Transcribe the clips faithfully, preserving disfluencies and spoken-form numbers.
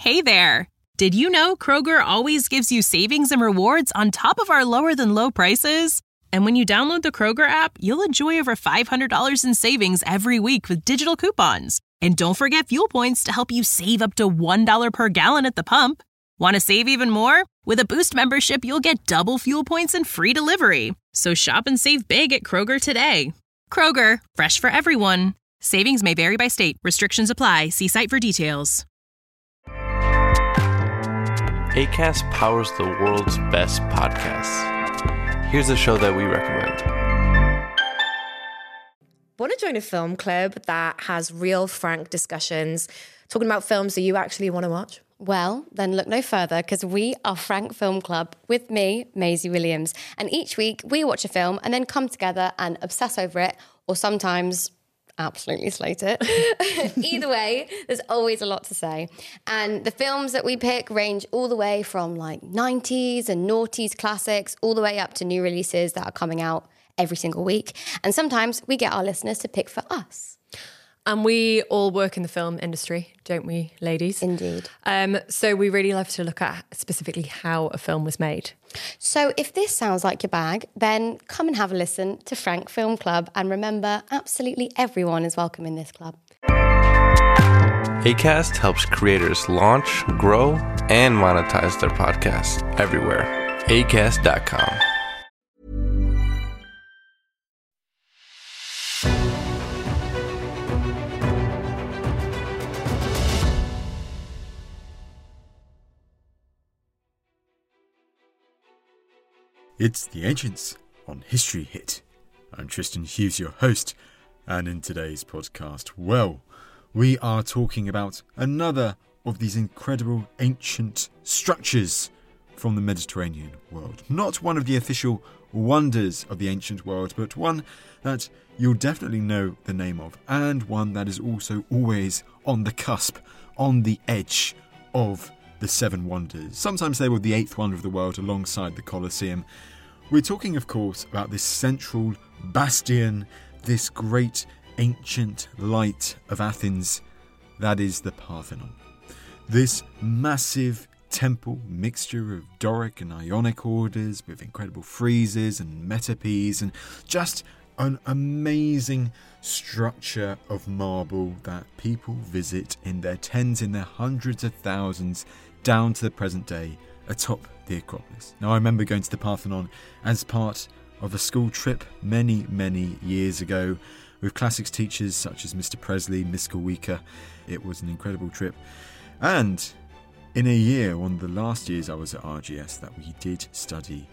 Hey there! Did you know Kroger always gives you savings and rewards on top of our lower-than-low prices? And when you download the Kroger app, you'll enjoy over five hundred dollars in savings every week with digital coupons. And don't forget fuel points to help you save up to one dollar per gallon at the pump. Want to save even more? With a Boost membership, you'll get double fuel points and free delivery. So shop and save big at Kroger today. Kroger, fresh for everyone. Savings may vary by state. Restrictions apply. See site for details. Acast powers the world's best podcasts. Here's a show that we recommend. Want to join a film club that has real, frank discussions, talking about films that you actually want to watch? Well, then look no further, because we are Frank Film Club with me, Maisie Williams. And each week we watch a film and then come together and obsess over it, or sometimes absolutely slate it. Either way, there's always a lot to say. And the films that we pick range all the way from like nineties and noughties classics, all the way up to new releases that are coming out every single week. And sometimes we get our listeners to pick for us. And we all work in the film industry, don't we, ladies? Indeed. Um, so we really love to look at specifically how a film was made. So if this sounds like your bag, then come and have a listen to Frank Film Club. And remember, absolutely everyone is welcome in this club. Acast helps creators launch, grow, and monetize their podcasts everywhere. acast dot com. It's The Ancients on History Hit. I'm Tristan Hughes, your host, and in today's podcast, well, we are talking about another of these incredible ancient structures from the Mediterranean world. Not one of the official wonders of the ancient world, but one that you'll definitely know the name of, and one that is also always on the cusp, on the edge of the seven wonders. Sometimes they were the eighth wonder of the world alongside the Colosseum. We're talking, of course, about this central bastion, this great ancient light of Athens, that is the Parthenon. This massive temple mixture of Doric and Ionic orders with incredible friezes and metopes and just an amazing structure of marble that people visit in their tens, in their hundreds of thousands, down to the present day atop the Acropolis. Now, I remember going to the Parthenon as part of a school trip many, many years ago with classics teachers such as Mister Presley, Miss Kulwika. It was an incredible trip. And in a year, one of the last years I was at R G S, that we did study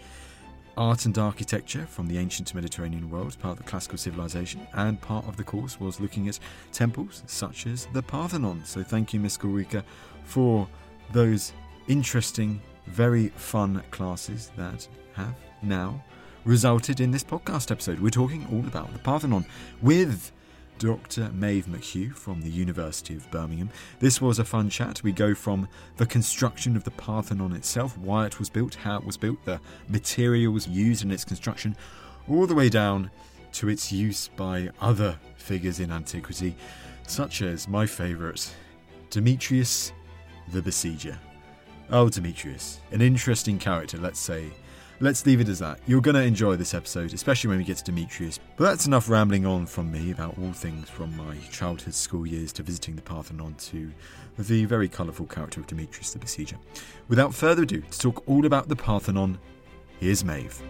art and architecture from the ancient Mediterranean world, part of the classical civilization, and part of the course was looking at temples such as the Parthenon. So thank you, Miss Kulwika, for those interesting, very fun classes that have now resulted in this podcast episode. We're talking all about the Parthenon with Doctor Maeve McHugh from the University of Birmingham. This was a fun chat. We go from the construction of the Parthenon itself, why it was built, how it was built, the materials used in its construction, all the way down to its use by other figures in antiquity, such as my favourite, Demetrius the Besieger. Oh, Demetrius, an interesting character, let's say. Let's leave it as that. You're going to enjoy this episode, especially when we get to Demetrius. But that's enough rambling on from me about all things from my childhood school years to visiting the Parthenon to the very colourful character of Demetrius the Besieger. Without further ado, to talk all about the Parthenon, here's Maeve.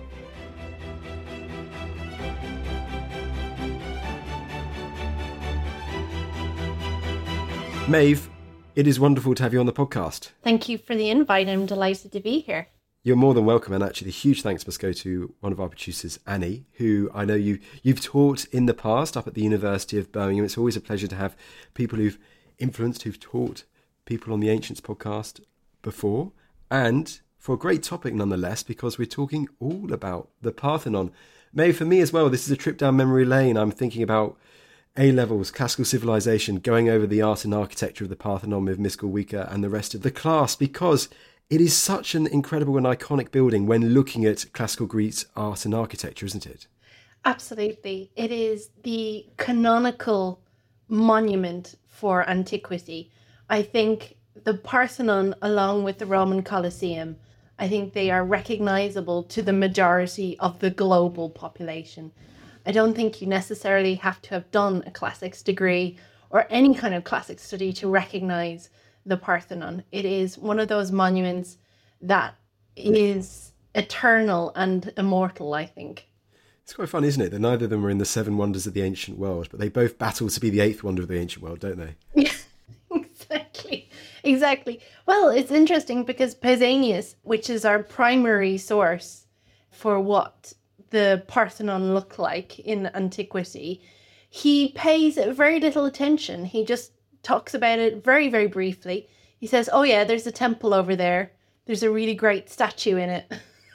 Maeve, it is wonderful to have you on the podcast. Thank you for the invite. I'm delighted to be here. You're more than welcome, and actually huge thanks must go to one of our producers, Annie, who I know you, you've taught in the past up at the University of Birmingham. It's always a pleasure to have people who've influenced, who've taught people on the Ancients podcast before, and for a great topic nonetheless, because we're talking all about the Parthenon. Maeve, for me as well, this is a trip down memory lane. I'm thinking about A-levels, classical civilization, going over the art and architecture of the Parthenon with Miss Kulwika and the rest of the class, because it is such an incredible and iconic building when looking at classical Greek art and architecture, isn't it? Absolutely. It is the canonical monument for antiquity. I think the Parthenon, along with the Roman Colosseum, I think they are recognizable to the majority of the global population. I don't think you necessarily have to have done a classics degree or any kind of classic study to recognize the Parthenon. It is one of those monuments that is eternal and immortal, I think. It's quite fun, isn't it, that neither of them are in the seven wonders of the ancient world, but they both battle to be the eighth wonder of the ancient world, don't they? Yeah, exactly. Exactly. Well, it's interesting because Pausanias, which is our primary source for what the Parthenon looked like in antiquity, he pays very little attention. He just talks about it very, very briefly. He says, oh yeah, there's a temple over there. There's a really great statue in it.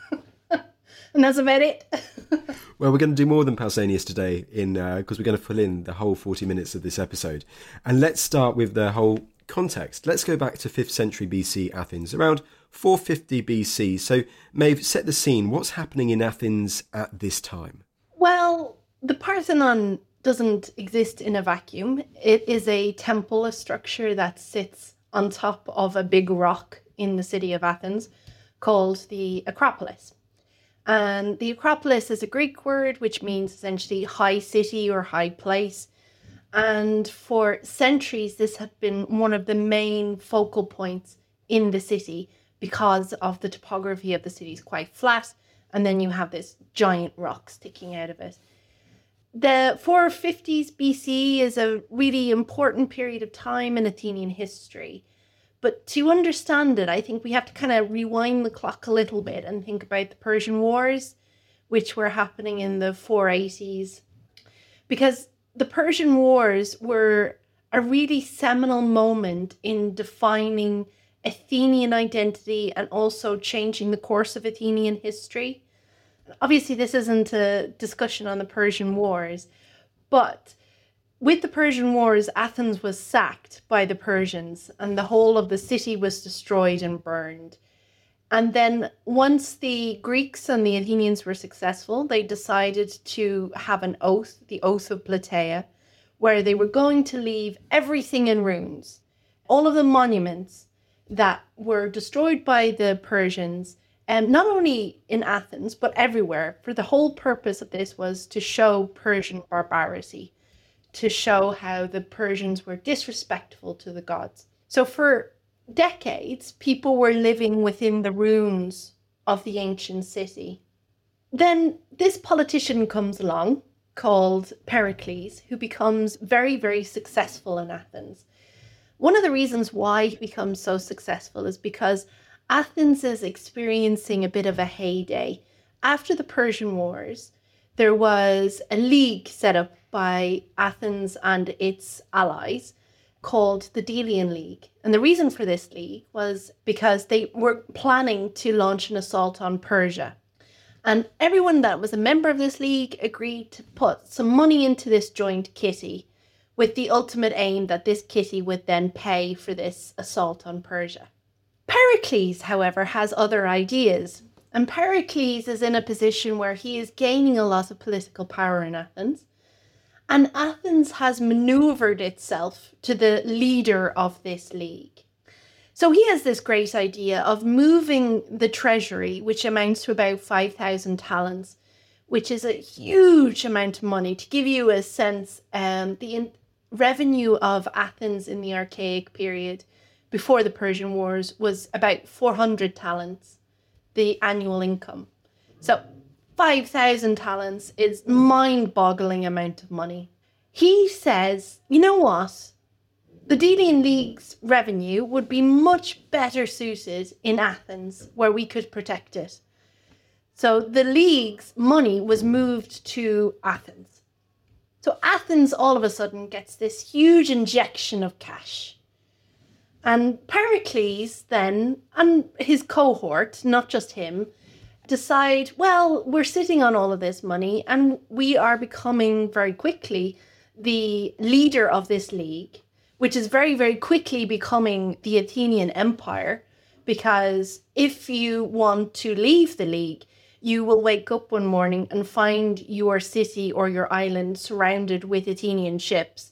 And that's about it. Well, we're going to do more than Pausanias today in because uh, we're going to fill in the whole forty minutes of this episode. And let's start with the whole context. Let's go back to fifth century B C Athens, around four fifty B C. So, Maeve, set the scene. What's happening in Athens at this time? Well, the Parthenon doesn't exist in a vacuum. It is a temple, a structure that sits on top of a big rock in the city of Athens called the Acropolis. And the Acropolis is a Greek word which means essentially high city or high place. And for centuries, this had been one of the main focal points in the city because of the topography of the city is quite flat. And then you have this giant rock sticking out of it. The four fifties B C is a really important period of time in Athenian history. But to understand it, I think we have to kind of rewind the clock a little bit and think about the Persian Wars, which were happening in the four eighties. Because the Persian Wars were a really seminal moment in defining Athenian identity and also changing the course of Athenian history. Obviously, this isn't a discussion on the Persian Wars, but with the Persian Wars, Athens was sacked by the Persians and the whole of the city was destroyed and burned. And then once the Greeks and the Athenians were successful, they decided to have an oath, the Oath of Plataea, where they were going to leave everything in ruins. All of the monuments that were destroyed by the Persians, and not only in Athens, but everywhere, for the whole purpose of this was to show Persian barbarity, to show how the Persians were disrespectful to the gods. So for decades, people were living within the ruins of the ancient city. Then this politician comes along called Pericles, who becomes very, very successful in Athens. One of the reasons why he becomes so successful is because Athens is experiencing a bit of a heyday. After the Persian Wars, there was a league set up by Athens and its allies called the Delian League. And the reason for this league was because they were planning to launch an assault on Persia. And everyone that was a member of this league agreed to put some money into this joint kitty with the ultimate aim that this kitty would then pay for this assault on Persia. Pericles, however, has other ideas. And Pericles is in a position where he is gaining a lot of political power in Athens. And Athens has maneuvered itself to the leader of this league. So he has this great idea of moving the treasury, which amounts to about five thousand talents, which is a huge amount of money. To give you a sense, um, the in- revenue of Athens in the Archaic period before the Persian Wars was about four hundred talents, the annual income. So five thousand talents is mind-boggling amount of money. He says, you know what? The Delian League's revenue would be much better suited in Athens, where we could protect it. So the League's money was moved to Athens. So Athens all of a sudden gets this huge injection of cash. And Pericles then, and his cohort, not just him, decide, well, we're sitting on all of this money and we are becoming very quickly the leader of this league, which is very, very quickly becoming the Athenian Empire, because if you want to leave the league, you will wake up one morning and find your city or your island surrounded with Athenian ships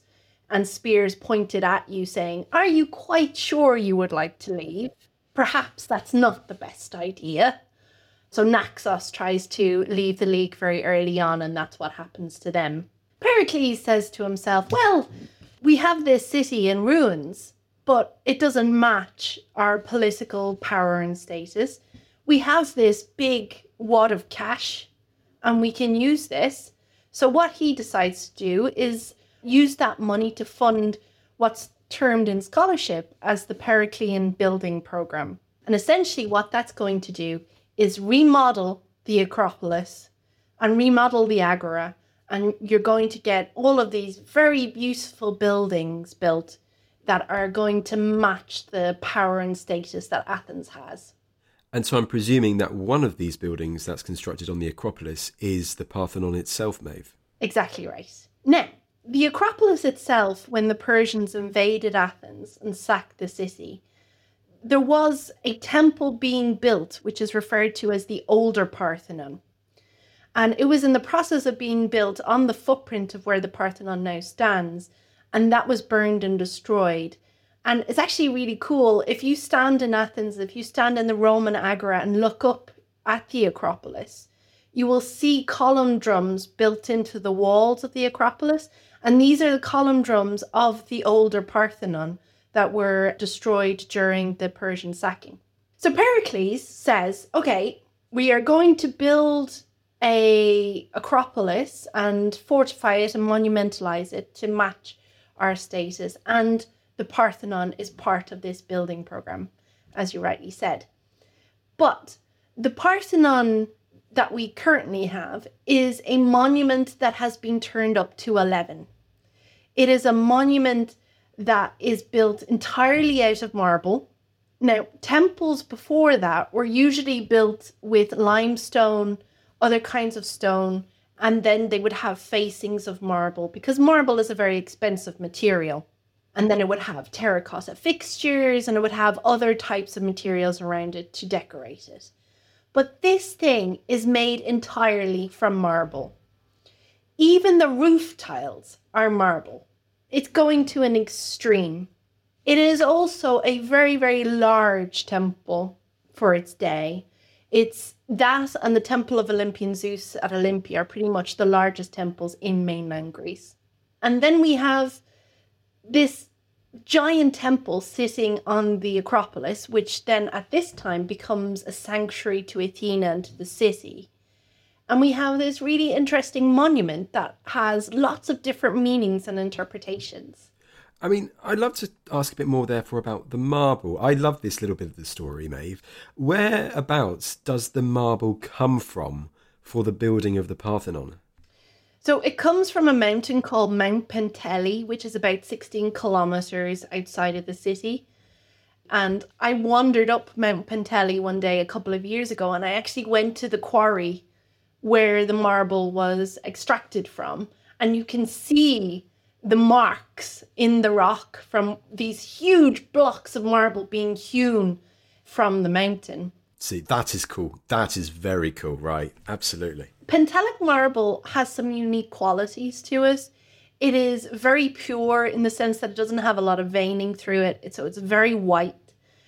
and spears pointed at you saying, are you quite sure you would like to leave? Perhaps that's not the best idea. So Naxos tries to leave the League very early on, and that's what happens to them. Pericles says to himself, well, we have this city in ruins, but it doesn't match our political power and status. We have this big wad of cash, and we can use this. So what he decides to do is use that money to fund what's termed in scholarship as the Periclean Building Program. And essentially what that's going to do is remodel the Acropolis and remodel the Agora. And you're going to get all of these very beautiful buildings built that are going to match the power and status that Athens has. And so I'm presuming that one of these buildings that's constructed on the Acropolis is the Parthenon itself, Maeve. Exactly right. Now, the Acropolis itself, when the Persians invaded Athens and sacked the city, there was a temple being built, which is referred to as the Older Parthenon. And it was in the process of being built on the footprint of where the Parthenon now stands, and that was burned and destroyed. And it's actually really cool. If you stand in Athens, if you stand in the Roman Agora and look up at the Acropolis, you will see column drums built into the walls of the Acropolis. And these are the column drums of the older Parthenon that were destroyed during the Persian sacking. So Pericles says, okay, we are going to build a Acropolis and fortify it and monumentalize it to match our status. And the Parthenon is part of this building program, as you rightly said. But the Parthenon that we currently have is a monument that has been turned up to eleven. It is a monument that is built entirely out of marble. Now, temples before that were usually built with limestone, other kinds of stone, and then they would have facings of marble because marble is a very expensive material. And then it would have terracotta fixtures and it would have other types of materials around it to decorate it. But this thing is made entirely from marble. Even the roof tiles are marble. It's going to an extreme. It is also a very, very large temple for its day. It's that and the Temple of Olympian Zeus at Olympia are pretty much the largest temples in mainland Greece. And then we have this giant temple sitting on the Acropolis, which then at this time becomes a sanctuary to Athena and to the city. And we have this really interesting monument that has lots of different meanings and interpretations. I mean, I'd love to ask a bit more, therefore, about the marble. I love this little bit of the story, Maeve. Whereabouts does the marble come from for the building of the Parthenon? So it comes from a mountain called Mount Penteli, which is about sixteen kilometers outside of the city. And I wandered up Mount Penteli one day a couple of years ago, and I actually went to the quarry where the marble was extracted from. And you can see the marks in the rock from these huge blocks of marble being hewn from the mountain. See, that is cool. That is very cool, right? Absolutely. Pentelic marble has some unique qualities to it. It is very pure in the sense that it doesn't have a lot of veining through it, so it's very white.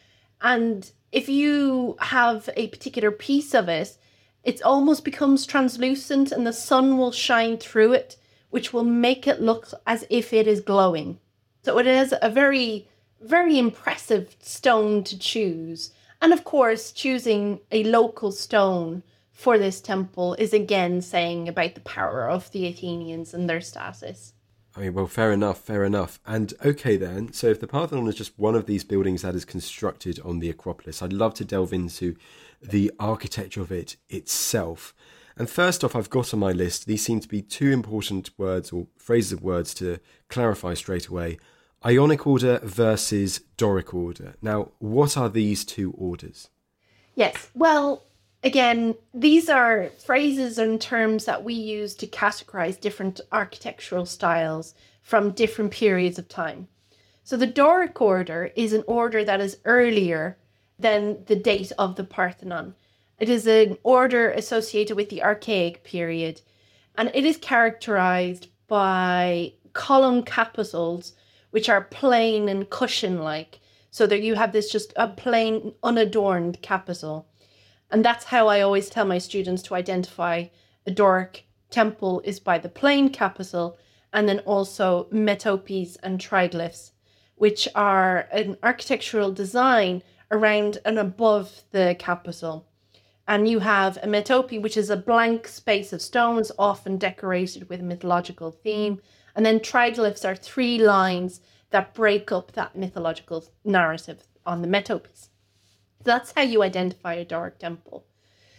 And if you have a particular piece of it, it almost becomes translucent and the sun will shine through it, which will make it look as if it is glowing. So it is a very, very impressive stone to choose. And of course, choosing a local stone for this temple is again saying about the power of the Athenians and their status. I mean, well, fair enough, fair enough. And okay then, so if the Parthenon is just one of these buildings that is constructed on the Acropolis, I'd love to delve into the architecture of it itself. And first off, I've got on my list, these seem to be two important words or phrases of words to clarify straight away. Ionic order versus Doric order. Now, what are these two orders? Yes, well, again, these are phrases and terms that we use to categorize different architectural styles from different periods of time. So the Doric order is an order that is earlier than the date of the Parthenon. It is an order associated with the Archaic period, and it is characterized by column capitals, which are plain and cushion-like. So that you have this just a plain, unadorned capital. And that's how I always tell my students to identify a Doric temple is by the plain capital, and then also metopes and triglyphs, which are an architectural design around and above the capital. And you have a metope, which is a blank space of stones, often decorated with a mythological theme. And then triglyphs are three lines that break up that mythological narrative on the metopes. That's how you identify a Doric temple.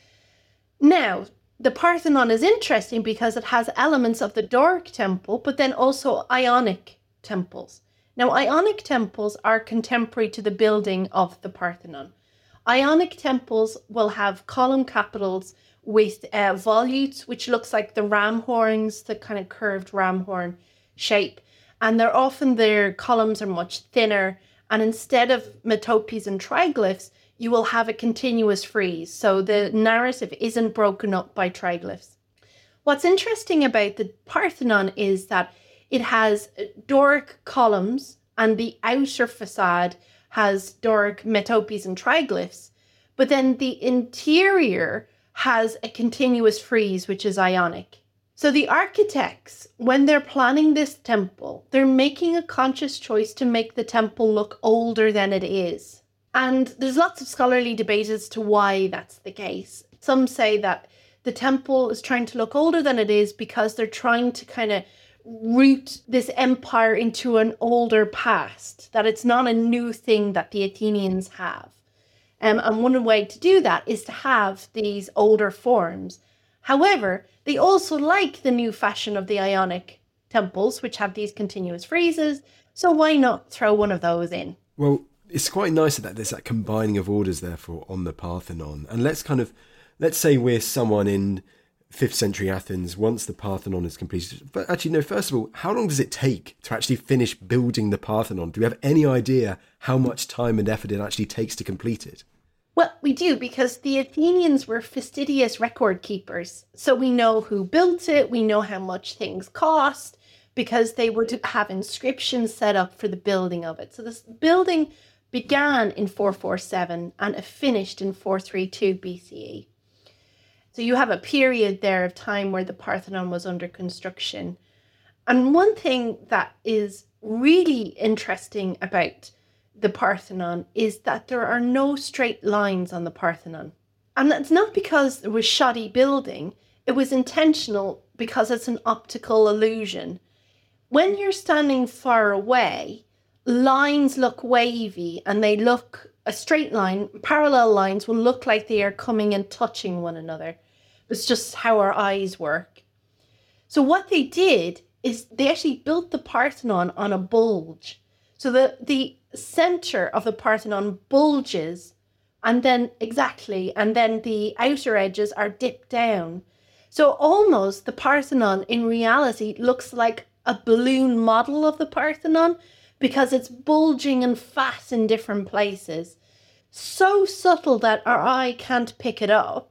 Now, the Parthenon is interesting because it has elements of the Doric temple, but then also Ionic temples. Now, Ionic temples are contemporary to the building of the Parthenon. Ionic temples will have column capitals with uh, volutes, which looks like the ram horns, the kind of curved ram horn shape. And they're often, their columns are much thinner. And instead of metopes and triglyphs, you will have a continuous frieze. So the narrative isn't broken up by triglyphs. What's interesting about the Parthenon is that it has Doric columns and the outer facade has Doric metopes and triglyphs, but then the interior has a continuous frieze, which is Ionic. So the architects, when they're planning this temple, they're making a conscious choice to make the temple look older than it is. And there's lots of scholarly debate as to why that's the case. Some say that the temple is trying to look older than it is because they're trying to kind of root this empire into an older past, that it's not a new thing that the Athenians have. Um, and one way to do that is to have these older forms. However, they also like the new fashion of the Ionic temples, which have these continuous friezes. So why not throw one of those in? Well, it's quite nice that there's that combining of orders, therefore, on the Parthenon. And let's kind of, let's say we're someone in fifth century Athens once the Parthenon is completed. But actually, no, first of all, how long does it take to actually finish building the Parthenon? Do we have any idea how much time and effort it actually takes to complete it? Well, we do, because the Athenians were fastidious record keepers. So we know who built it, we know how much things cost, because they were to have inscriptions set up for the building of it. So this building began in four forty-seven and it finished in four thirty-two B C E. So you have a period there of time where the Parthenon was under construction. And one thing that is really interesting about the Parthenon is that there are no straight lines on the Parthenon. And that's not because it was shoddy building, it was intentional because it's an optical illusion. When you're standing far away, lines look wavy and they look, a straight line, parallel lines will look like they are coming and touching one another. It's just how our eyes work. So what they did is they actually built the Parthenon on a bulge. So the, the center of the Parthenon bulges, and then exactly, and then the outer edges are dipped down. So almost the Parthenon in reality looks like a balloon model of the Parthenon because it's bulging and fat in different places. So subtle that our eye can't pick it up,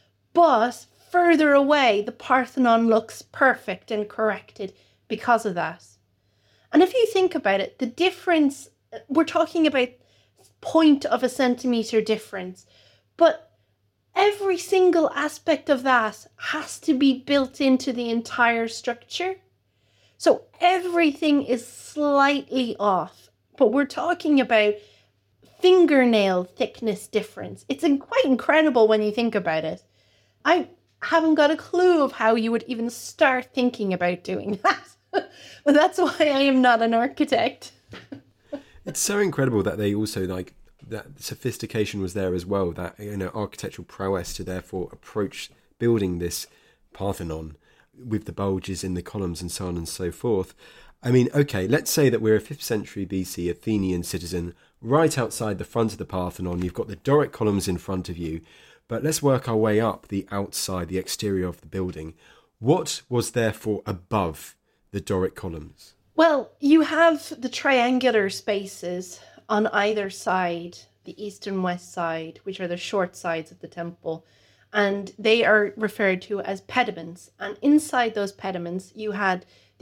but further away the Parthenon looks perfect and corrected because of that. And if you think about it, the difference, we're talking about point of a centimetre difference, but every single aspect of that has to be built into the entire structure. So everything is slightly off, but we're talking about fingernail thickness difference. It's quite incredible when you think about it. I haven't got a clue of how you would even start thinking about doing that. But that's why I am not an architect. It's so incredible that they also, like, that sophistication was there as well, that, you know, architectural prowess to therefore approach building this Parthenon with the bulges in the columns and so on and so forth. I mean, okay, let's say that we're a fifth century B C Athenian citizen right outside the front of the Parthenon. You've got the Doric columns in front of you, but let's work our way up the outside, the exterior of the building. What was therefore above the Doric columns? Well, you have the triangular spaces on either side, the east and west side, which are the short sides of the temple, and they are referred to as pediments. And inside those pediments, you had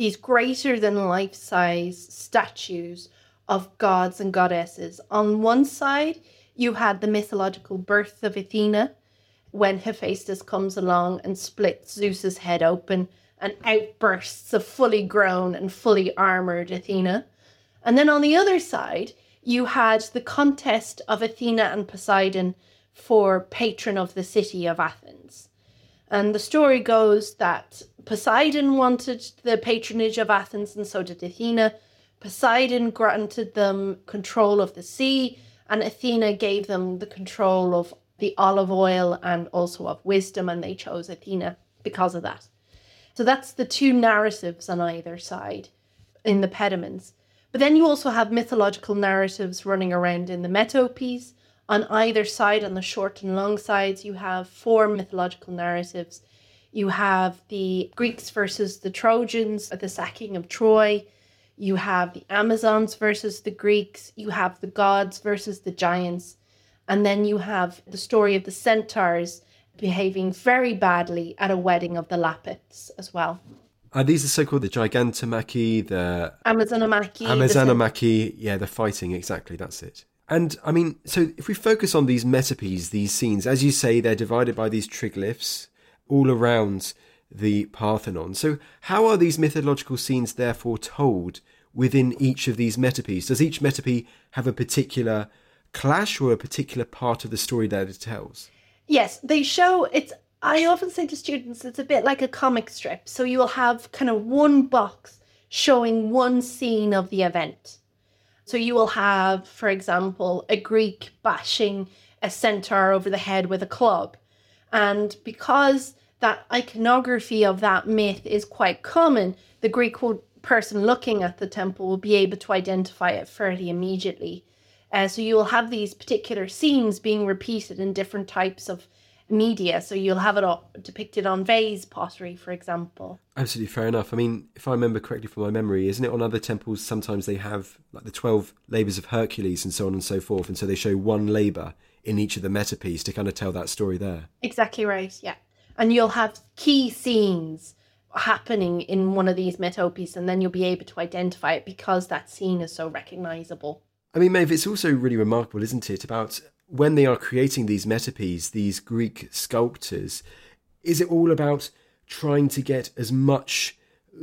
these greater than life-size statues of gods and goddesses. On one side, you had the mythological birth of Athena, when Hephaestus comes along and splits Zeus's head open and outbursts of fully grown and fully armoured Athena. And then on the other side, you had the contest of Athena and Poseidon for patron of the city of Athens. And the story goes that Poseidon wanted the patronage of Athens, and so did Athena. Poseidon granted them control of the sea, and Athena gave them the control of the olive oil and also of wisdom, and they chose Athena because of that. So that's the two narratives on either side in the pediments. But then you also have mythological narratives running around in the metopes. On either side, on the short and long sides, you have four mythological narratives. You have the Greeks versus the Trojans at the sacking of Troy. You have the Amazons versus the Greeks. You have the gods versus the giants. And then you have the story of the centaurs behaving very badly at a wedding of the Lapiths as well. Are these the so-called the Gigantomachy, the Amazonomachy? Amazonomachy, yeah, the fighting, exactly, that's it. And, I mean, so if we focus on these metopes, these scenes, as you say, they're divided by these triglyphs all around the Parthenon. So how are these mythological scenes therefore told within each of these metopes? Does each metope have a particular clash or a particular part of the story that it tells? Yes, they show, it's, I often say to students, it's a bit like a comic strip. So you will have kind of one box showing one scene of the event. So you will have, for example, a Greek bashing a centaur over the head with a club. And because that iconography of that myth is quite common, the Greek will, person looking at the temple will be able to identify it fairly immediately. Uh, so you will have these particular scenes being repeated in different types of media. So you'll have it all depicted on vase pottery, for example. Absolutely, fair enough. I mean, if I remember correctly from my memory, isn't it on other temples sometimes they have like the twelve labours of Hercules and so on and so forth, and so they show one labour in each of the metopes to kind of tell that story there? Exactly right, yeah. And you'll have key scenes happening in one of these metopes, and then you'll be able to identify it because that scene is so recognisable. I mean, Maeve, it's also really remarkable, isn't it, about when they are creating these metopes, these Greek sculptors, is it all about trying to get as much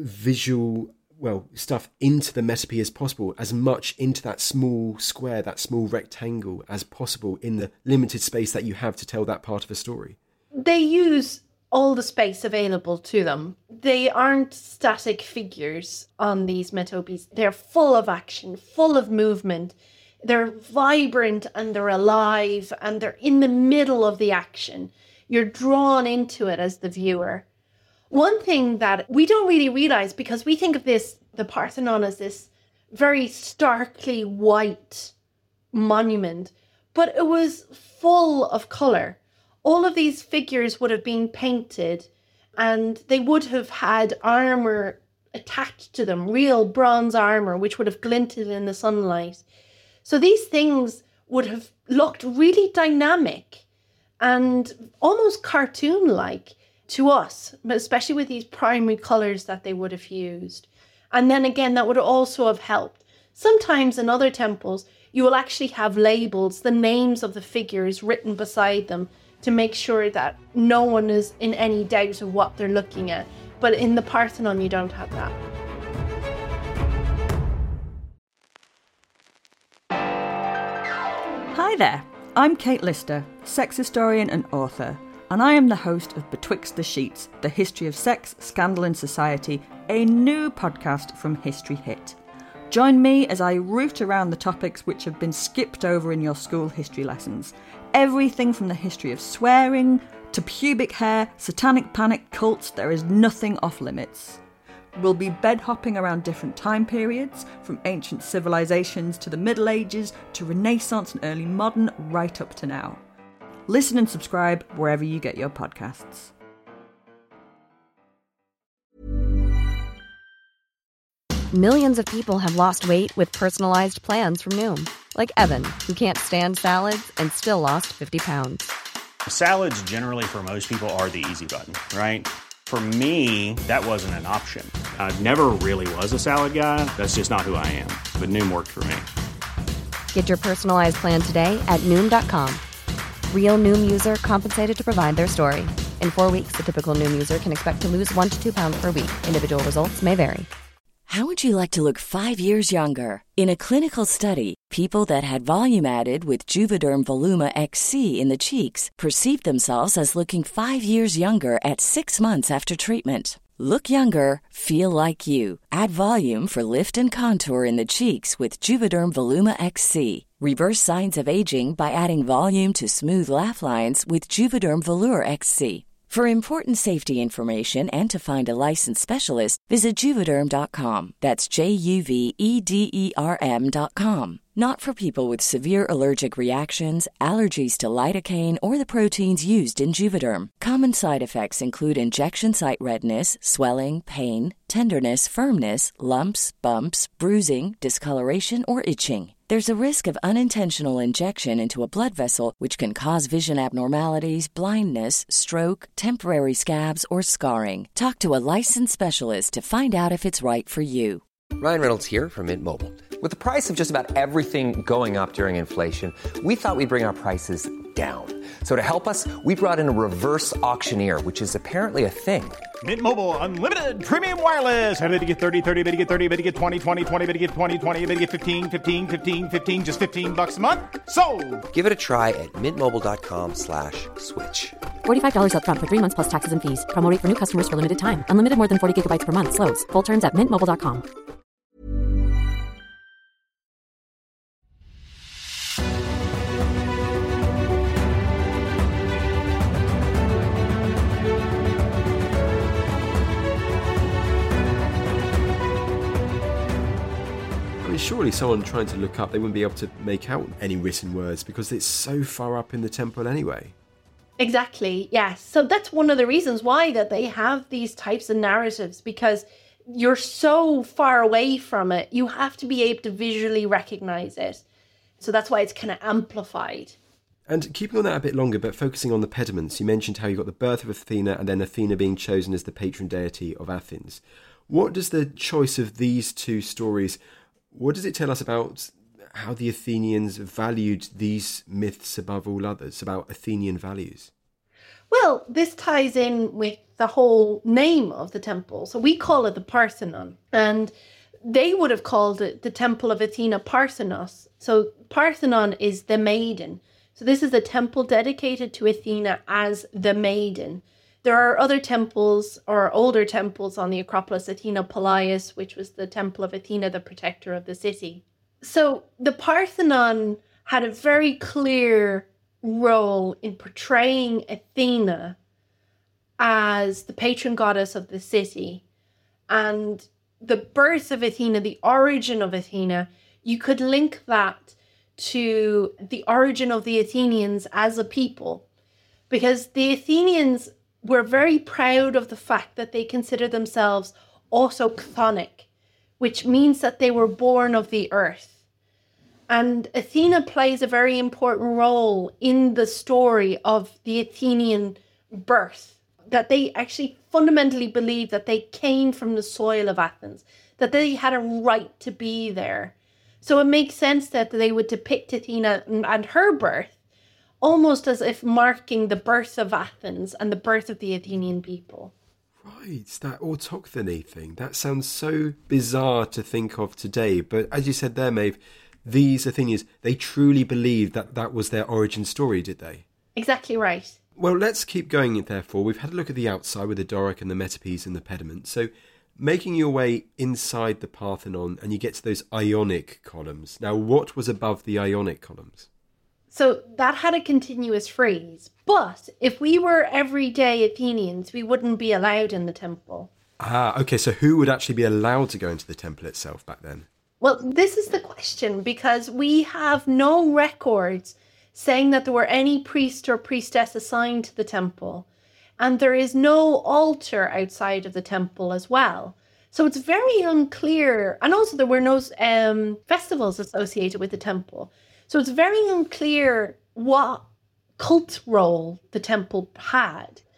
visual, well, stuff into the metope as possible, as much into that small square, that small rectangle as possible in the limited space that you have to tell that part of a story? They use all the space available to them. They aren't static figures on these metopes. They're full of action, full of movement. They're vibrant and they're alive and they're in the middle of the action. You're drawn into it as the viewer. One thing that we don't really realize, because we think of this, the Parthenon, as this very starkly white monument, but it was full of colour. All of these figures would have been painted and they would have had armour attached to them, real bronze armour, which would have glinted in the sunlight. So these things would have looked really dynamic and almost cartoon-like to us, especially with these primary colours that they would have used. And then again, that would also have helped. Sometimes in other temples, you will actually have labels, the names of the figures written beside them, to make sure that no one is in any doubt of what they're looking at. But in the Parthenon, you don't have that. Hi there, I'm Kate Lister, sex historian and author, and I am the host of Betwixt the Sheets, the history of sex, scandal and society, a new podcast from History Hit. Join me as I root around the topics which have been skipped over in your school history lessons. Everything from the history of swearing to pubic hair, satanic panic, cults, there is nothing off limits. We'll be bed hopping around different time periods, from ancient civilizations to the Middle Ages to Renaissance and early modern, right up to now. Listen and subscribe wherever you get your podcasts. Millions of people have lost weight with personalized plans from Noom. Like Evan, who can't stand salads and still lost fifty pounds. Salads generally for most people are the easy button, right? For me, that wasn't an option. I never really was a salad guy. That's just not who I am. But Noom worked for me. Get your personalized plan today at Noom dot com. Real Noom user compensated to provide their story. In four weeks, the typical Noom user can expect to lose one to two pounds per week. Individual results may vary. How would you like to look five years younger? In a clinical study, people that had volume added with Juvederm Voluma X C in the cheeks perceived themselves as looking five years younger at six months after treatment. Look younger, feel like you. Add volume for lift and contour in the cheeks with Juvederm Voluma X C. Reverse signs of aging by adding volume to smooth laugh lines with Juvederm Volure X C. For important safety information and to find a licensed specialist, visit Juvederm dot com. That's J U V E D E R M dot com. Not for people with severe allergic reactions, allergies to lidocaine, or the proteins used in Juvederm. Common side effects include injection site redness, swelling, pain, tenderness, firmness, lumps, bumps, bruising, discoloration, or itching. There's a risk of unintentional injection into a blood vessel, which can cause vision abnormalities, blindness, stroke, temporary scabs, or scarring. Talk to a licensed specialist to find out if it's right for you. Ryan Reynolds here from Mint Mobile. With the price of just about everything going up during inflation, we thought we'd bring our prices down. So to help us, we brought in a reverse auctioneer, which is apparently a thing. Mint Mobile Unlimited Premium Wireless. How to get thirty, thirty, how to get thirty, how to get twenty, twenty, twenty, how to get twenty, twenty, how to get fifteen, fifteen, fifteen, fifteen, just fifteen bucks a month? Sold! Give it a try at mintmobile.com slash switch. forty-five dollars up front for three months plus taxes and fees. Promo rate for new customers for limited time. Unlimited more than forty gigabytes per month. Slows full terms at mint mobile dot com. Surely someone trying to look up, they wouldn't be able to make out any written words because it's so far up in the temple anyway. Exactly, yes. So that's one of the reasons why that they have these types of narratives, because you're so far away from it, you have to be able to visually recognize it. So that's why it's kind of amplified. And keeping on that a bit longer, but focusing on the pediments, you mentioned how you got the birth of Athena and then Athena being chosen as the patron deity of Athens. What does the choice of these two stories, what does it tell us about how the Athenians valued these myths above all others, about Athenian values? Well, this ties in with the whole name of the temple. So we call it the Parthenon, and they would have called it the Temple of Athena Parthenos. So Parthenon is the maiden. So this is a temple dedicated to Athena as the maiden. There are other temples or older temples on the Acropolis, Athena Polias, which was the temple of Athena, the protector of the city. So the Parthenon had a very clear role in portraying Athena as the patron goddess of the city. And the birth of Athena, the origin of Athena, you could link that to the origin of the Athenians as a people. Because the Athenians were very proud of the fact that they consider themselves autochthonic, which means that they were born of the earth. And Athena plays a very important role in the story of the Athenian birth, that they actually fundamentally believe that they came from the soil of Athens, that they had a right to be there. So it makes sense that they would depict Athena and her birth almost as if marking the birth of Athens and the birth of the Athenian people. Right, that autochthony thing. That sounds so bizarre to think of today. But as you said there, Maeve, these Athenians, they truly believed that that was their origin story, did they? Exactly right. Well, let's keep going, therefore. We've had a look at the outside with the Doric and the metopes and the pediment. So making your way inside the Parthenon, and you get to those Ionic columns. Now, what was above the Ionic columns? So that had a continuous frieze. But if we were everyday Athenians, we wouldn't be allowed in the temple. Ah, okay. So who would actually be allowed to go into the temple itself back then? Well, this is the question, because we have no records saying that there were any priest or priestess assigned to the temple. And there is no altar outside of the temple as well. So it's very unclear. And also there were no um, festivals associated with the temple. So it's very unclear what cult role the temple had.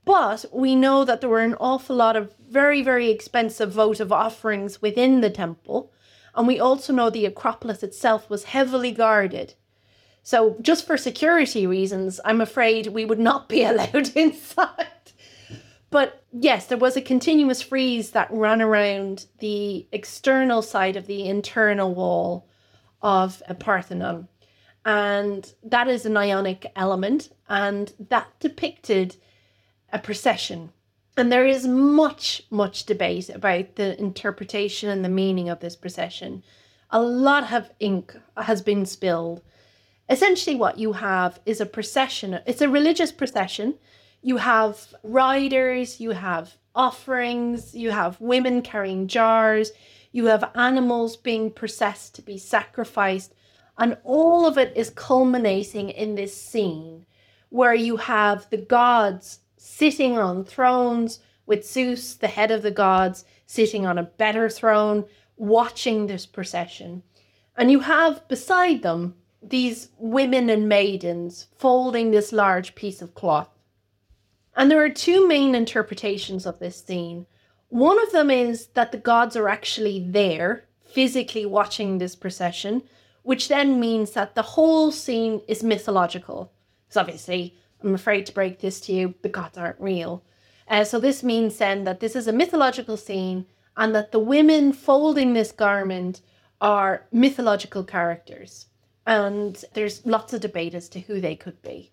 But we know that there were an awful lot of very, very expensive votive offerings within the temple. And we also know the Acropolis itself was heavily guarded. So just for security reasons, I'm afraid we would not be allowed inside. But yes, there was a continuous frieze that ran around the external side of the internal wall of a Parthenon. And that is an Ionic element, and that depicted a procession. And there is much, much debate about the interpretation and the meaning of this procession. A lot of ink has been spilled. Essentially what you have is a procession. It's a religious procession. You have riders, you have offerings, you have women carrying jars, you have animals being processed to be sacrificed, and all of it is culminating in this scene where you have the gods sitting on thrones, with Zeus, the head of the gods, sitting on a better throne, watching this procession. And you have beside them these women and maidens folding this large piece of cloth. And there are two main interpretations of this scene. One of them is that the gods are actually there, physically watching this procession, which then means that the whole scene is mythological. Because obviously, I'm afraid to break this to you, the gods aren't real. Uh, so this means then that this is a mythological scene and that the women folding this garment are mythological characters. And there's lots of debate as to who they could be.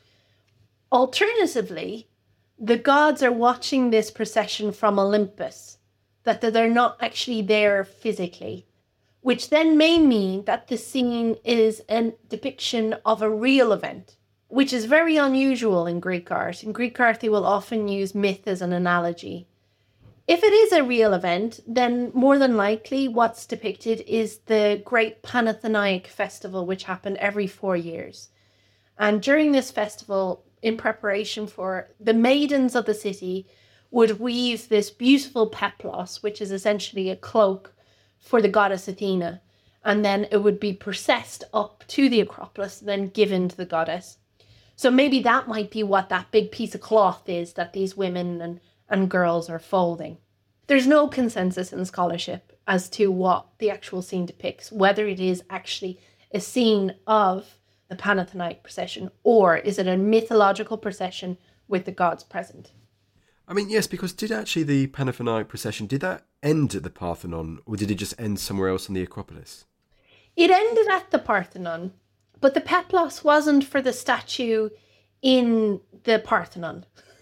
Alternatively, the gods are watching this procession from Olympus, that they're not actually there physically, which then may mean that the scene is a depiction of a real event, which is very unusual in Greek art. In Greek art, they will often use myth as an analogy. If it is a real event, then more than likely what's depicted is the great Panathenaic festival, which happened every four years. And during this festival, in preparation for the maidens of the city would weave this beautiful peplos, which is essentially a cloak for the goddess Athena. And then it would be processed up to the Acropolis and then given to the goddess. So maybe that might be what that big piece of cloth is that these women and, and girls are folding. There's no consensus in scholarship as to what the actual scene depicts, whether it is actually a scene of the Panathenaic procession, or is it a mythological procession with the gods present? I mean, yes, because did actually the Panathenaic procession, did that end at the Parthenon, or did it just end somewhere else on the Acropolis? It ended at the Parthenon, but the peplos wasn't for the statue in the Parthenon.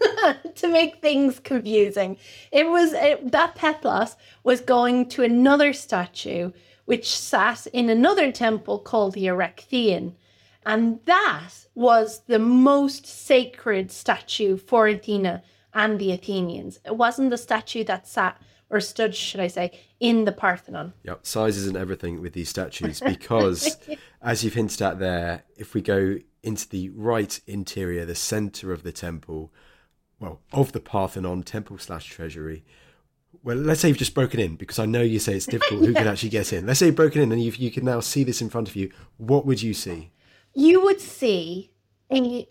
To make things confusing, it was it, that peplos was going to another statue which sat in another temple called the Erechtheion. And that was the most sacred statue for Athena and the Athenians. It wasn't the statue that sat, or stood, should I say, in the Parthenon. Yeah, size isn't everything with these statues, because, as you've hinted at there, if we go into the right interior, the centre of the temple, well, of the Parthenon, temple slash treasury, well, let's say you've just broken in, because I know you say it's difficult who can actually get in. Let's say you've broken in and you've, you can now see this in front of you. What would you see? You would see a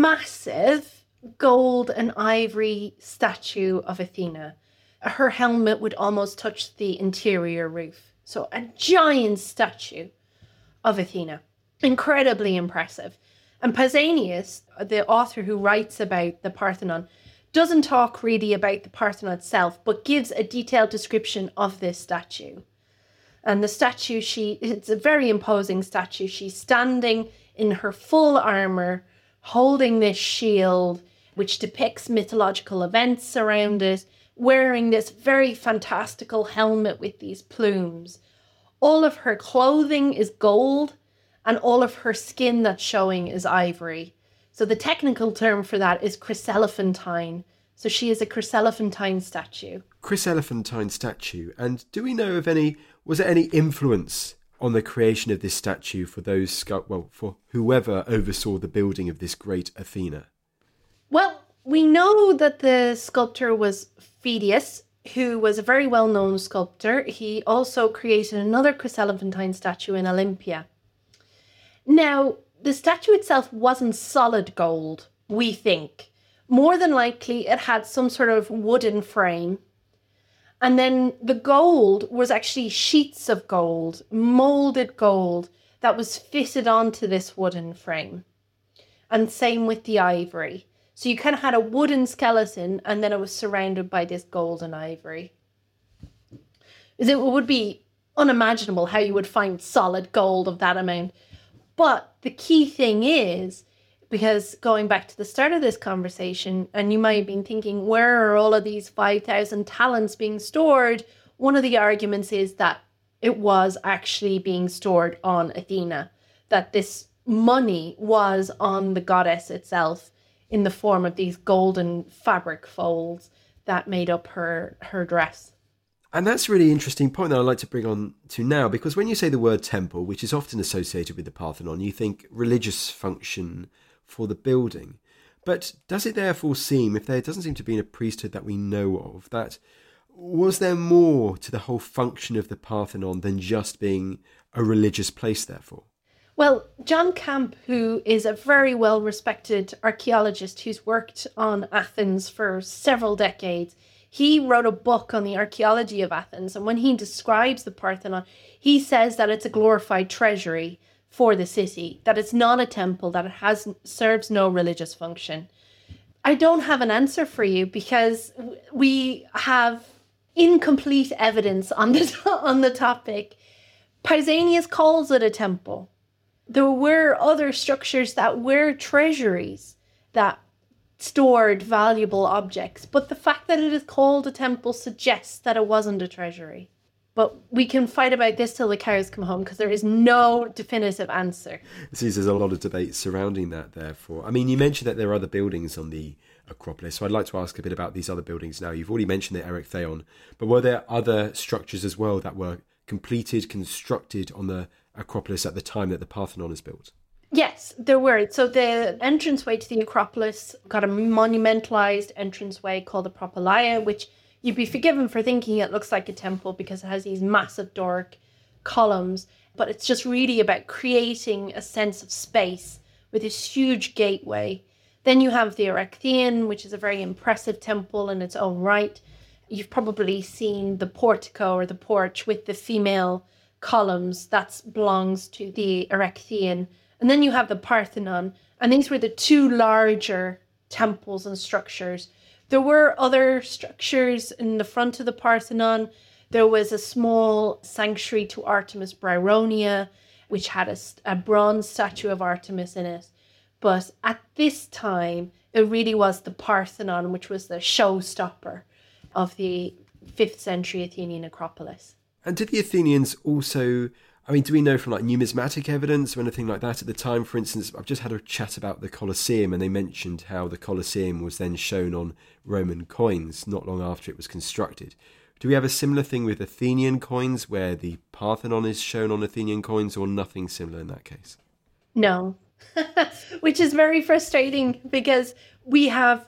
massive gold and ivory statue of Athena. Her helmet would almost touch the interior roof. So a giant statue of Athena. Incredibly impressive. And Pausanias, the author who writes about the Parthenon, doesn't talk really about the Parthenon itself, but gives a detailed description of this statue. And the statue, she it's a very imposing statue. She's standing in her full armour, holding this shield, which depicts mythological events around it, wearing this very fantastical helmet with these plumes. All of her clothing is gold, and all of her skin that's showing is ivory. So the technical term for that is chryselephantine. So she is a chryselephantine statue. Chryselephantine statue. And do we know of any, was there any influence on the creation of this statue for those, well, for whoever oversaw the building of this great Athena? Well, we know that the sculptor was Phidias, who was a very well-known sculptor. He also created another chryselephantine statue in Olympia. Now, the statue itself wasn't solid gold, we think. More than likely, it had some sort of wooden frame. And then the gold was actually sheets of gold, molded gold, that was fitted onto this wooden frame. And same with the ivory. So you kind of had a wooden skeleton, and then it was surrounded by this golden ivory. It would be unimaginable how you would find solid gold of that amount. But the key thing is, because going back to the start of this conversation, and you might have been thinking, where are all of these five thousand talents being stored? One of the arguments is that it was actually being stored on Athena, that this money was on the goddess itself in the form of these golden fabric folds that made up her, her dress. And that's a really interesting point that I'd like to bring on to now, because when you say the word temple, which is often associated with the Parthenon, you think religious function for the building. But does it therefore seem, if there doesn't seem to be a priesthood that we know of, that was there more to the whole function of the Parthenon than just being a religious place, therefore? Well, John Camp, who is a very well-respected archaeologist who's worked on Athens for several decades, he wrote a book on the archaeology of Athens, and when he describes the Parthenon, he says that it's a glorified treasury for the city, that it's not a temple, that it has serves no religious function. I don't have an answer for you because we have incomplete evidence on the, on the topic. Pausanias calls it a temple. There were other structures that were treasuries that stored valuable objects, but the fact that it is called a temple suggests that it wasn't a treasury. But we can fight about this till the cows come home, because there is no definitive answer. It seems there's a lot of debate surrounding that, therefore. I mean, you mentioned that there are other buildings on the Acropolis, so I'd like to ask a bit about these other buildings now. You've already mentioned the Erechtheion, but were there other structures as well that were completed, constructed on the Acropolis at the time that the Parthenon is built? Yes, there were. So the entranceway to the Acropolis got a monumentalized entranceway called the Propylaea, which you'd be forgiven for thinking it looks like a temple because it has these massive Doric columns, but it's just really about creating a sense of space with this huge gateway. Then you have the Erechtheion, which is a very impressive temple in its own right. You've probably seen the portico or the porch with the female columns. That belongs to the Erechtheion. And then you have the Parthenon, and these were the two larger temples and structures. There were other structures in the front of the Parthenon. There was a small sanctuary to Artemis Brauronia, which had a, a bronze statue of Artemis in it. But at this time, it really was the Parthenon, which was the showstopper of the fifth century Athenian Acropolis. And did the Athenians also, I mean, do we know from like numismatic evidence or anything like that at the time? For instance, I've just had a chat about the Colosseum, and they mentioned how the Colosseum was then shown on Roman coins not long after it was constructed. Do we have a similar thing with Athenian coins where the Parthenon is shown on Athenian coins, or nothing similar in that case? No, which is very frustrating because we have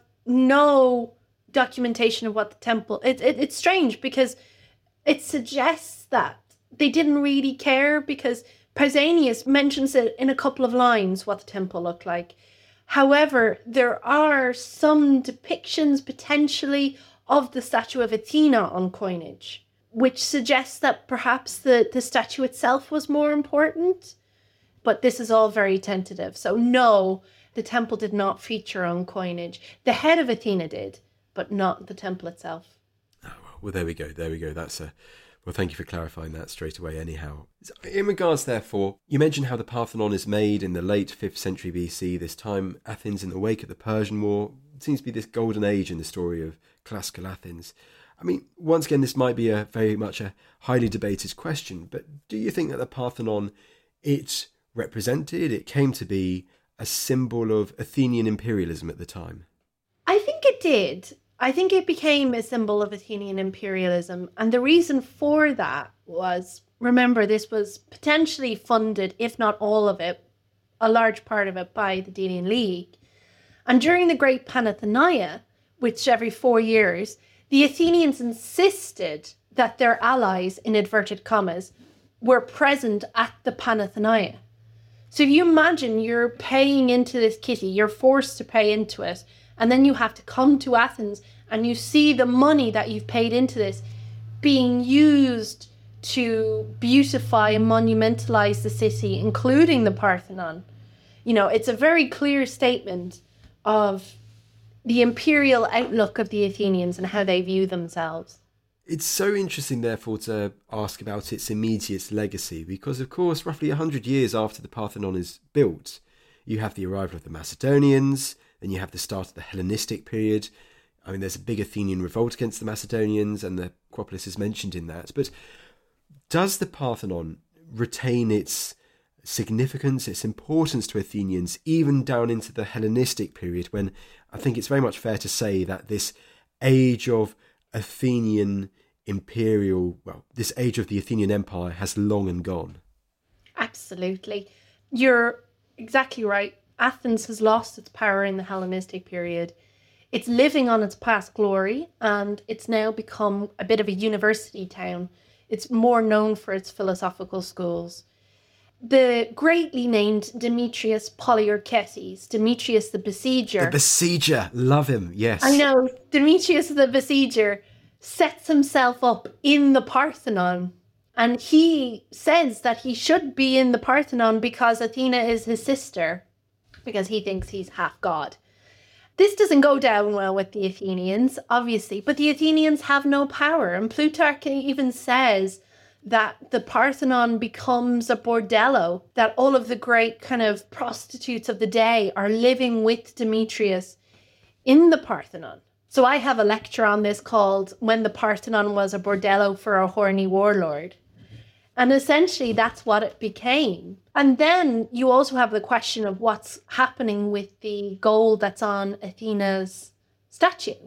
no documentation of what the temple, it, it, it's strange because it suggests that they didn't really care, because Pausanias mentions it in a couple of lines what the temple looked like. However, there are some depictions potentially of the statue of Athena on coinage, which suggests that perhaps the, the statue itself was more important. But this is all very tentative. So no, the temple did not feature on coinage. The head of Athena did, but not the temple itself. Oh, well, there we go. There we go. That's a... Well, thank you for clarifying that straight away anyhow. In regards, therefore, you mentioned how the Parthenon is made in the late fifth century B C, this time Athens in the wake of the Persian War. It seems to be this golden age in the story of classical Athens. I mean, once again, this might be a very much a highly debated question, but do you think that the Parthenon, it represented, it came to be a symbol of Athenian imperialism at the time? I think it did. I think it became a symbol of Athenian imperialism. And the reason for that was, remember, this was potentially funded, if not all of it, a large part of it, by the Delian League. And during the Great Panathenaea, which every four years, the Athenians insisted that their allies, in inverted commas, were present at the Panathenaea. So if you imagine you're paying into this kitty, you're forced to pay into it, And then you have to come to Athens and you see the money that you've paid into this being used to beautify and monumentalize the city, including the Parthenon. You know, it's a very clear statement of the imperial outlook of the Athenians and how they view themselves. It's so interesting, therefore, to ask about its immediate legacy, because, of course, roughly one hundred years after the Parthenon is built, you have the arrival of the Macedonians, then you have the start of the Hellenistic period. I mean, there's a big Athenian revolt against the Macedonians, and the Acropolis is mentioned in that. But does the Parthenon retain its significance, its importance to Athenians, even down into the Hellenistic period, when I think it's very much fair to say that this age of Athenian imperial, well, this age of the Athenian Empire has long and gone? Absolutely. You're exactly right. Athens has lost its power in the Hellenistic period. It's living on its past glory, and it's now become a bit of a university town. It's more known for its philosophical schools. The greatly named Demetrius Poliorcetes, Demetrius the Besieger. The Besieger, love him, yes. I know, Demetrius the Besieger sets himself up in the Parthenon, and he says that he should be in the Parthenon because Athena is his sister, because he thinks he's half god. This doesn't go down well with the Athenians, obviously, but the Athenians have no power, and Plutarch even says that the Parthenon becomes a bordello, that all of the great kind of prostitutes of the day are living with Demetrius in the Parthenon. So I have a lecture on this called When the Parthenon Was a Bordello for a Horny Warlord. And essentially that's what it became. And then you also have the question of what's happening with the gold that's on Athena's statue.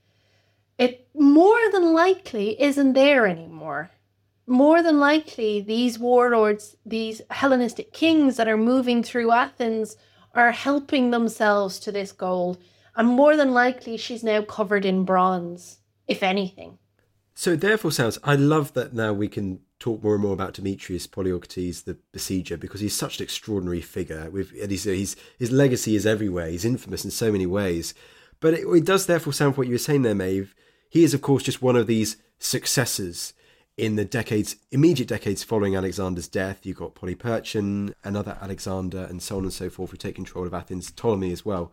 It more than likely isn't there anymore. More than likely, these warlords, these Hellenistic kings that are moving through Athens are helping themselves to this gold. And more than likely, she's now covered in bronze, if anything. So it therefore sounds, I love that now we can talk more and more about Demetrius Poliorcetes, the Besieger, because he's such an extraordinary figure. With and he's, he's, his legacy is everywhere. He's infamous in so many ways. But it, it does therefore sound from what you were saying there, Maeve. He is, of course, just one of these successors in the decades, immediate decades following Alexander's death. You've got Polyperchon, another Alexander, and so on and so forth, who take control of Athens, Ptolemy as well.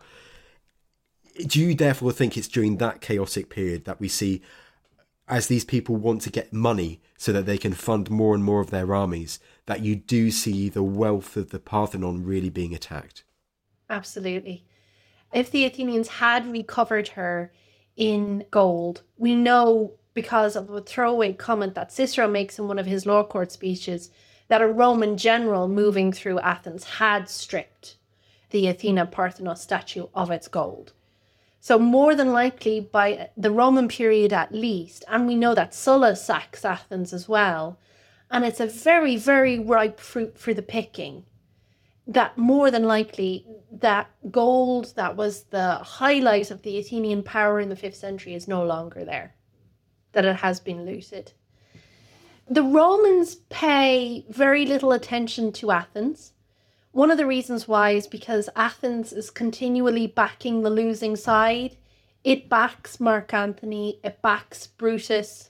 Do you therefore think it's during that chaotic period that we see, as these people want to get money so that they can fund more and more of their armies, that you do see the wealth of the Parthenon really being attacked? Absolutely. If the Athenians had recovered her in gold, we know, because of a throwaway comment that Cicero makes in one of his law court speeches, that a Roman general moving through Athens had stripped the Athena Parthenos statue of its gold. So more than likely by the Roman period at least, and we know that Sulla sacks Athens as well, and it's a very, very ripe fruit for the picking, that more than likely that gold that was the highlight of the Athenian power in the fifth century is no longer there, that it has been looted. The Romans pay very little attention to Athens. One of the reasons why is because Athens is continually backing the losing side. It backs Mark Antony, it backs Brutus,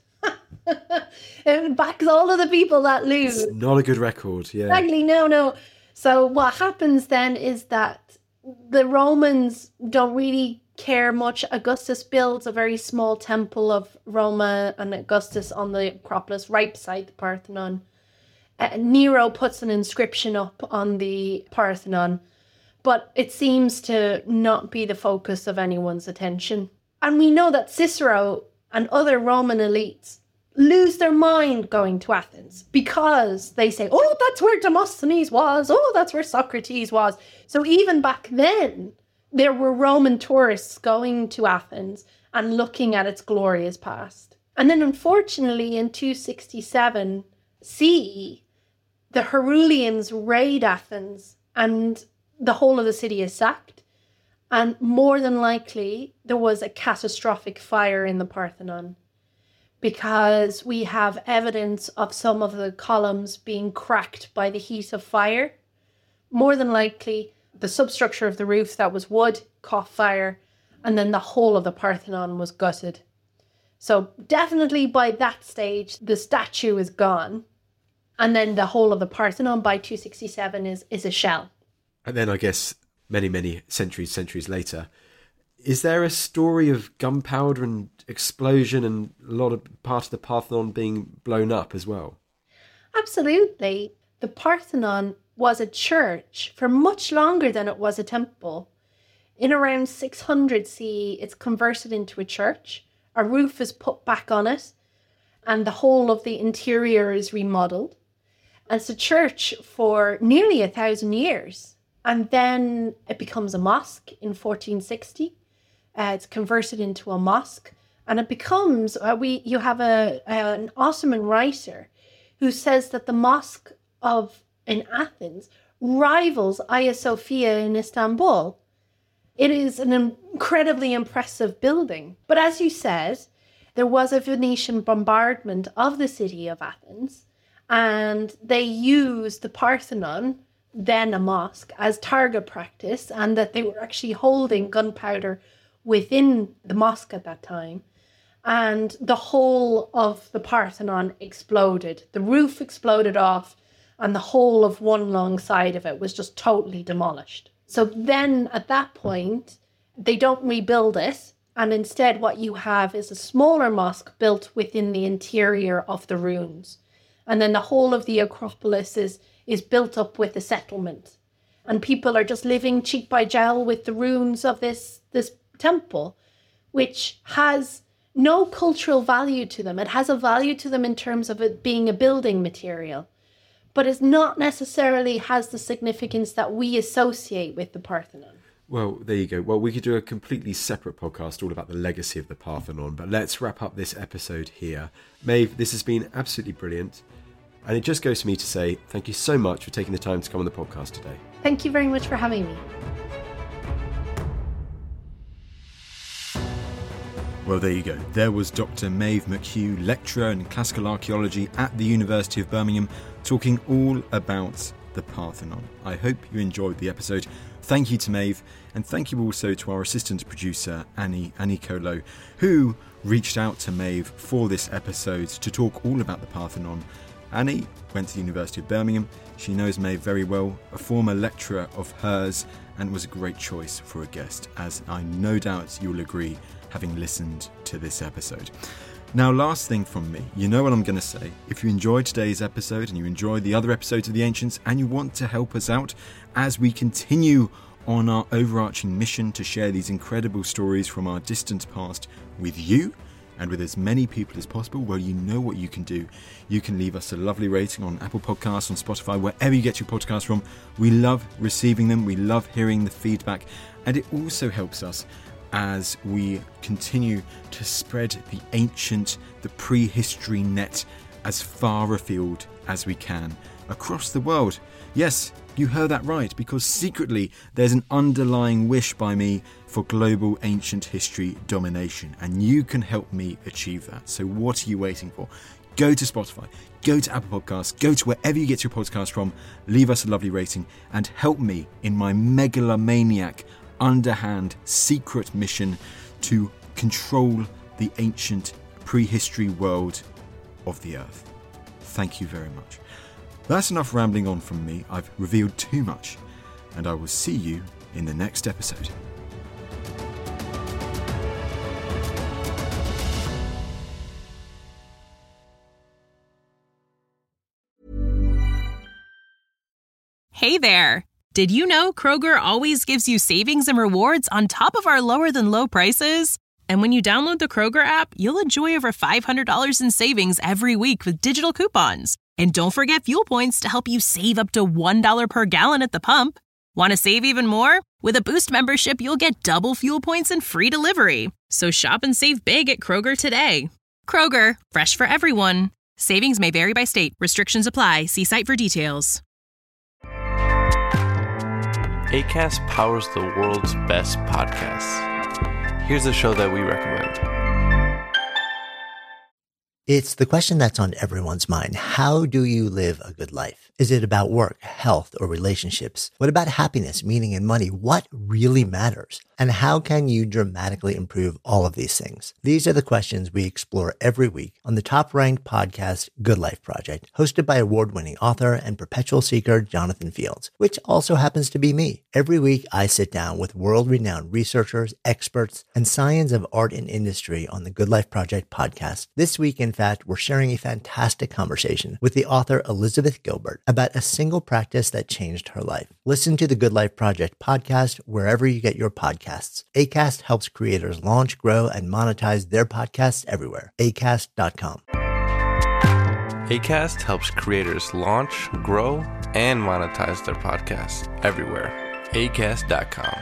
it backs all of the people that lose. It's not a good record, yeah. Exactly, no, no. So what happens then is that the Romans don't really care much. Augustus builds a very small temple of Roma and Augustus on the Acropolis right beside the Parthenon. Uh, Nero puts an inscription up on the Parthenon, but it seems to not be the focus of anyone's attention. And we know that Cicero and other Roman elites lose their mind going to Athens because they say, oh, that's where Demosthenes was. Oh, that's where Socrates was. So even back then, there were Roman tourists going to Athens and looking at its glorious past. And then unfortunately in two sixty-seven C E, the Herulians raid Athens and the whole of the city is sacked. And more than likely, there was a catastrophic fire in the Parthenon because we have evidence of some of the columns being cracked by the heat of fire. More than likely, the substructure of the roof that was wood caught fire and then the whole of the Parthenon was gutted. So definitely by that stage, the statue is gone. And then the whole of the Parthenon by two sixty-seven is, is a shell. And then I guess many, many centuries, centuries later, is there a story of gunpowder and explosion and a lot of part of the Parthenon being blown up as well? Absolutely. The Parthenon was a church for much longer than it was a temple. In around six hundred C E, it's converted into a church. A roof is put back on it, and the whole of the interior is remodeled. And it's a church for nearly a thousand years. And then it becomes a mosque in fourteen sixty. Uh, it's converted into a mosque, and it becomes, uh, we. you have a, a an Ottoman writer who says that the mosque of in Athens rivals Hagia Sophia in Istanbul. It is an incredibly impressive building. But as you said, there was a Venetian bombardment of the city of Athens, and they used the Parthenon, then a mosque, as target practice, and that they were actually holding gunpowder within the mosque at that time. And the whole of the Parthenon exploded. The roof exploded off, and the whole of one long side of it was just totally demolished. So then at that point, they don't rebuild it. And instead what you have is a smaller mosque built within the interior of the ruins. And then the whole of the Acropolis is, is built up with a settlement. And people are just living cheek by jowl with the ruins of this, this temple, which has no cultural value to them. It has a value to them in terms of it being a building material, but it's not necessarily has the significance that we associate with the Parthenon. Well, there you go. Well, we could do a completely separate podcast all about the legacy of the Parthenon, but let's wrap up this episode here. Maeve, this has been absolutely brilliant. And it just goes to me to say thank you so much for taking the time to come on the podcast today. Thank you very much for having me. Well, there you go. There was Doctor Maeve McHugh, lecturer in classical archaeology at the University of Birmingham, talking all about the Parthenon. I hope you enjoyed the episode. Thank you to Maeve, and thank you also to our assistant producer, Annie, Annie Colo, who reached out to Maeve for this episode to talk all about the Parthenon. Annie went to the University of Birmingham. She knows Maeve very well, a former lecturer of hers, and was a great choice for a guest, as I no doubt you'll agree, having listened to this episode. Now, last thing from me, you know what I'm going to say. If you enjoyed today's episode and you enjoyed the other episodes of The Ancients and you want to help us out as we continue on our overarching mission to share these incredible stories from our distant past with you and with as many people as possible, well, you know what you can do. You can leave us a lovely rating on Apple Podcasts, on Spotify, wherever you get your podcasts from. We love receiving them. We love hearing the feedback. And it also helps us as we continue to spread the ancient, the prehistory net as far afield as we can across the world. Yes, you heard that right, because secretly there's an underlying wish by me for global ancient history domination, and you can help me achieve that. So what are you waiting for? Go to Spotify, go to Apple Podcasts, go to wherever you get your podcast from, leave us a lovely rating, and help me in my megalomaniac underhand secret mission to control the ancient prehistory world of the earth. Thank you very much. That's enough rambling on from me. I've revealed too much, and I will see you in the next episode. Hey there. Did you know Kroger always gives you savings and rewards on top of our lower than low prices? And when you download the Kroger app, you'll enjoy over five hundred dollars in savings every week with digital coupons. And don't forget fuel points to help you save up to one dollar per gallon at the pump. Want to save even more? With a Boost membership, you'll get double fuel points and free delivery. So shop and save big at Kroger today. Kroger, fresh for everyone. Savings may vary by state. Restrictions apply. See site for details. Acast powers the world's best podcasts. Here's a show that we recommend. It's the question that's on everyone's mind. How do you live a good life? Is it about work, health, or relationships? What about happiness, meaning, and money? What really matters? And how can you dramatically improve all of these things? These are the questions we explore every week on the top-ranked podcast, Good Life Project, hosted by award-winning author and perpetual seeker Jonathan Fields, which also happens to be me. Every week, I sit down with world-renowned researchers, experts, and science of art and industry on the Good Life Project podcast. This week, in fact, we're sharing a fantastic conversation with the author Elizabeth Gilbert about a single practice that changed her life. Listen to the Good Life Project podcast wherever you get your podcasts. Acast helps creators launch, grow, and monetize their podcasts everywhere. acast dot com. Acast helps creators launch, grow, and monetize their podcasts everywhere. acast dot com.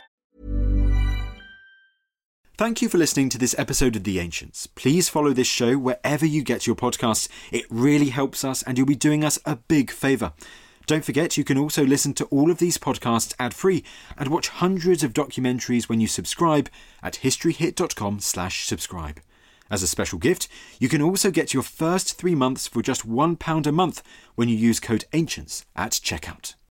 Thank you for listening to this episode of The Ancients. Please follow this show wherever you get your podcasts. It really helps us and you'll be doing us a big favour. Don't forget, you can also listen to all of these podcasts ad-free and watch hundreds of documentaries when you subscribe at historyhit.com slash subscribe. As a special gift, you can also get your first three months for just one pound a month when you use code ANCIENTS at checkout.